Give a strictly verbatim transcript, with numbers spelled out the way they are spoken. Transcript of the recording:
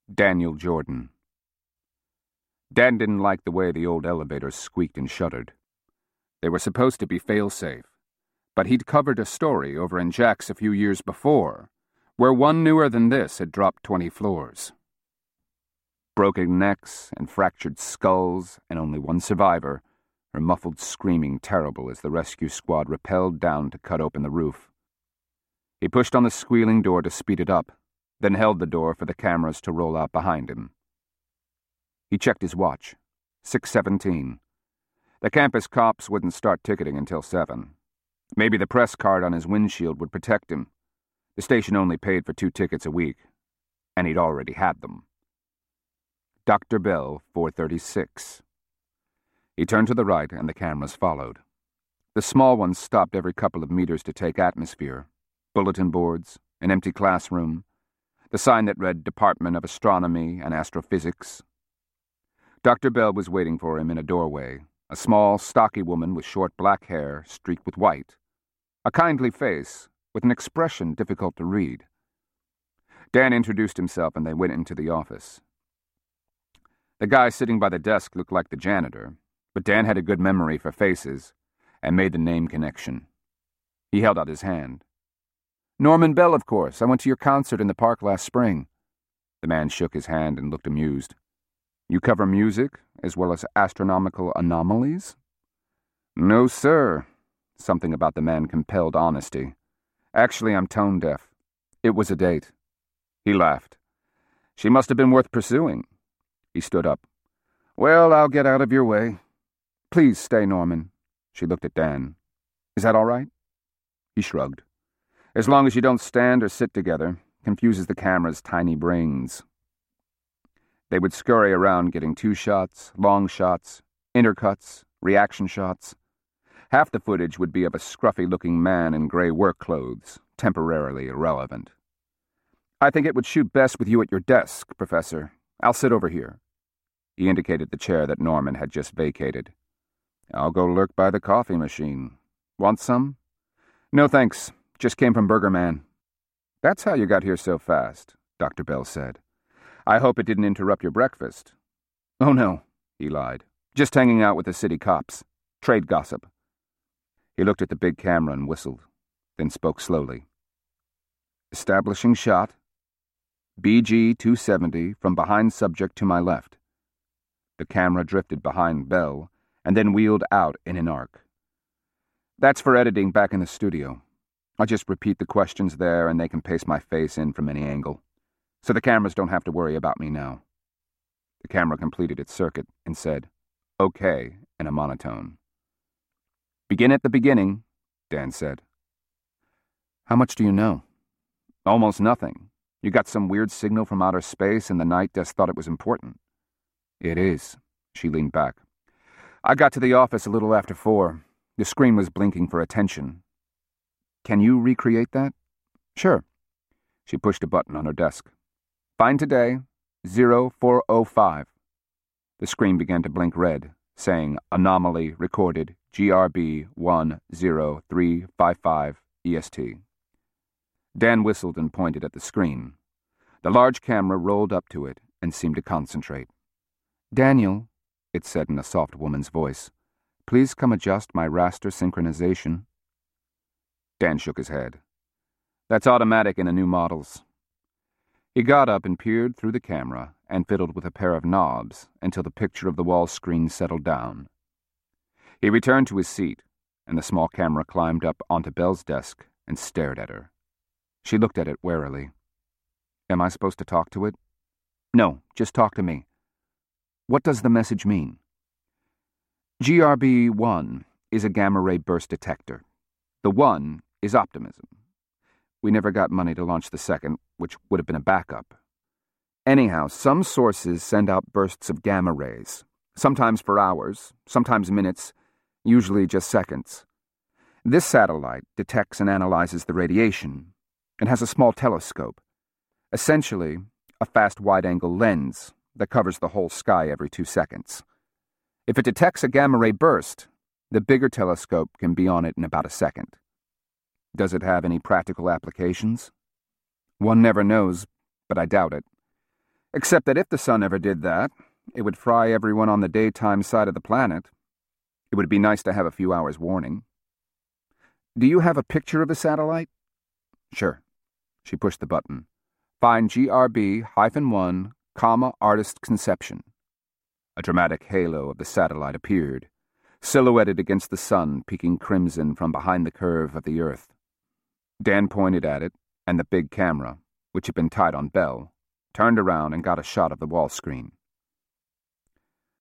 Daniel Jordan. Dan didn't like the way the old elevators squeaked and shuddered. They were supposed to be fail-safe, but he'd covered a story over in Jack's a few years before, where one newer than this had dropped twenty floors. Broken necks and fractured skulls, and only one survivor, her muffled screaming terrible as the rescue squad rappelled down to cut open the roof. He pushed on the squealing door to speed it up, then held the door for the cameras to roll out behind him. He checked his watch. six seventeen. The campus cops wouldn't start ticketing until seven. Maybe the press card on his windshield would protect him. The station only paid for two tickets a week, and he'd already had them. Doctor Bell, four thirty-six. He turned to the right, and the cameras followed. The small ones stopped every couple of meters to take atmosphere. Bulletin boards, an empty classroom, the sign that read Department of Astronomy and Astrophysics. Doctor Bell was waiting for him in a doorway, a small, stocky woman with short black hair streaked with white, a kindly face with an expression difficult to read. Dan introduced himself and they went into the office. The guy sitting by the desk looked like the janitor, but Dan had a good memory for faces and made the name connection. He held out his hand. "Norman Bell, of course. I went to your concert in the park last spring." The man shook his hand and looked amused. "You cover music as well as astronomical anomalies?" "No, sir." Something about the man compelled honesty. "Actually, I'm tone deaf. It was a date." He laughed. "She must have been worth pursuing." He stood up. "Well, I'll get out of your way." "Please stay, Norman." She looked at Dan. "Is that all right?" He shrugged. "As long as you don't stand or sit together, confuses the camera's tiny brains." They would scurry around getting two shots, long shots, intercuts, reaction shots. Half the footage would be of a scruffy-looking man in gray work clothes, temporarily irrelevant. "I think it would shoot best with you at your desk, Professor. I'll sit over here." He indicated the chair that Norman had just vacated. "I'll go lurk by the coffee machine. Want some?" "No, thanks. Just came from Burger Man." "That's how you got here so fast," Doctor Bell said. "I hope it didn't interrupt your breakfast." "Oh, no," he lied. "Just hanging out with the city cops. Trade gossip." He looked at the big camera and whistled, then spoke slowly. "Establishing shot. B G two seventy from behind subject to my left." The camera drifted behind Bell and then wheeled out in an arc. "That's for editing back in the studio. I'll just repeat the questions there and they can paste my face in from any angle. So the cameras don't have to worry about me now." The camera completed its circuit and said, "Okay," in a monotone. "Begin at the beginning," Dan said. "How much do you know?" "Almost nothing. You got some weird signal from outer space and the night desk thought it was important." "It is." She leaned back. "I got to the office a little after four. The screen was blinking for attention." "Can you recreate that?" "Sure." She pushed a button on her desk. "Find today, zero four oh five. The screen began to blink red, saying Anomaly Recorded G R B one zero three five five E S T. Dan whistled and pointed at the screen. The large camera rolled up to it and seemed to concentrate. "Daniel," it said in a soft woman's voice, "please come adjust my raster synchronization." Dan shook his head. "That's automatic in the new models." He got up and peered through the camera and fiddled with a pair of knobs until the picture of the wall screen settled down. He returned to his seat, and the small camera climbed up onto Bell's desk and stared at her. She looked at it warily. "Am I supposed to talk to it?" "No, just talk to me." "What does the message mean?" G R B one is a gamma-ray burst detector. The one is optimism. We never got money to launch the second, which would have been a backup. Anyhow, some sources send out bursts of gamma rays, sometimes for hours, sometimes minutes, usually just seconds. This satellite detects and analyzes the radiation and has a small telescope, essentially a fast wide-angle lens that covers the whole sky every two seconds. If it detects a gamma-ray burst, the bigger telescope can be on it in about a second. Does it have any practical applications? One never knows, but I doubt it. Except that if the sun ever did that, it would fry everyone on the daytime side of the planet. It would be nice to have a few hours warning. Do you have a picture of the satellite? Sure. She pushed the button. Find G R B hyphen one, comma, artist conception. A dramatic halo of the satellite appeared, silhouetted against the sun peeking crimson from behind the curve of the earth. Dan pointed at it, and the big camera, which had been tied on Bell, turned around and got a shot of the wall screen.